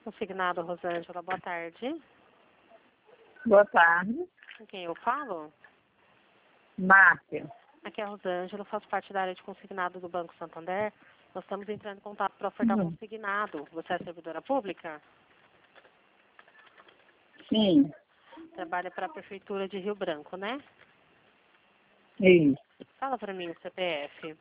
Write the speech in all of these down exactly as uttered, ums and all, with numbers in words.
Consignado, Rosângela, boa tarde. Boa tarde. Com quem eu falo? Márcia. Aqui é a Rosângela, faço parte da área de consignado do Banco Santander. Nós estamos entrando em contato para ofertar Uhum. consignado. Você é servidora pública? Sim. Trabalha para a Prefeitura de Rio Branco, né? Isso. Fala para mim o C P F.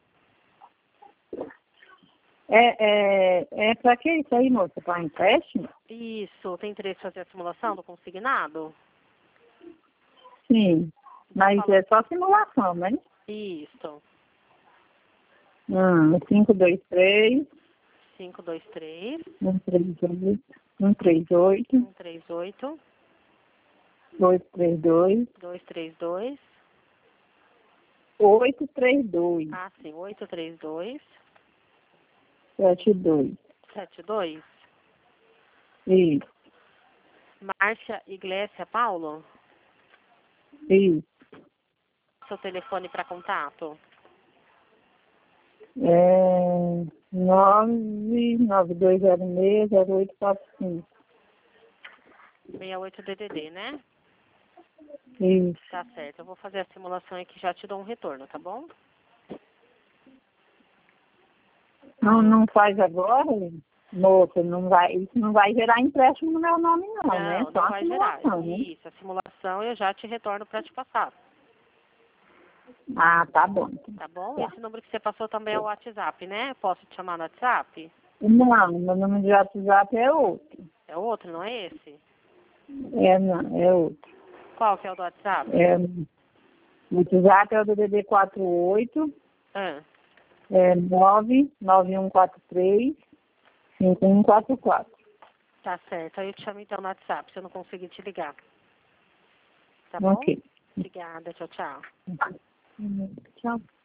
É, é, é para que isso aí, moça? Para empréstimo? Isso. Tem interesse em fazer a simulação do consignado? Sim. Mas Fala. é só simulação, né? Isso. Hum, cinco dois três, cinco dois três, um três oito, um três oito, um três oito, dois três dois, dois três dois. oito três dois, Ah, sim. oito três dois, sete dois. sete dois. Isso. Márcia Iglésia Paulo? Isso. Seu telefone para contato? É nove nove dois zero seis zero oito quatro cinco. sessenta e oito D D D, né? Isso. Tá certo. Eu vou fazer a simulação aqui e já te dou um retorno, tá bom? Não, não faz agora, moça, não vai, isso não vai gerar empréstimo no meu nome não, né? Não, Só não a vai gerar. simulação, né? Isso, a simulação eu já te retorno para te passar, Ah, tá bom. tá bom? Tá. Esse número que você passou também é o WhatsApp, né? Posso te chamar no WhatsApp? Não, meu número de WhatsApp é outro. É outro, não é esse? É, não, é outro. Qual que é o do WhatsApp? É, o WhatsApp é o D D D quatro oito, Ah, é nove nove um quatro três, cinco um quatro quatro. tá certo. Aí eu te chamo então no WhatsApp, se eu não conseguir te ligar. Tá bom? Ok. Obrigada, tchau, tchau. Uhum. Tchau.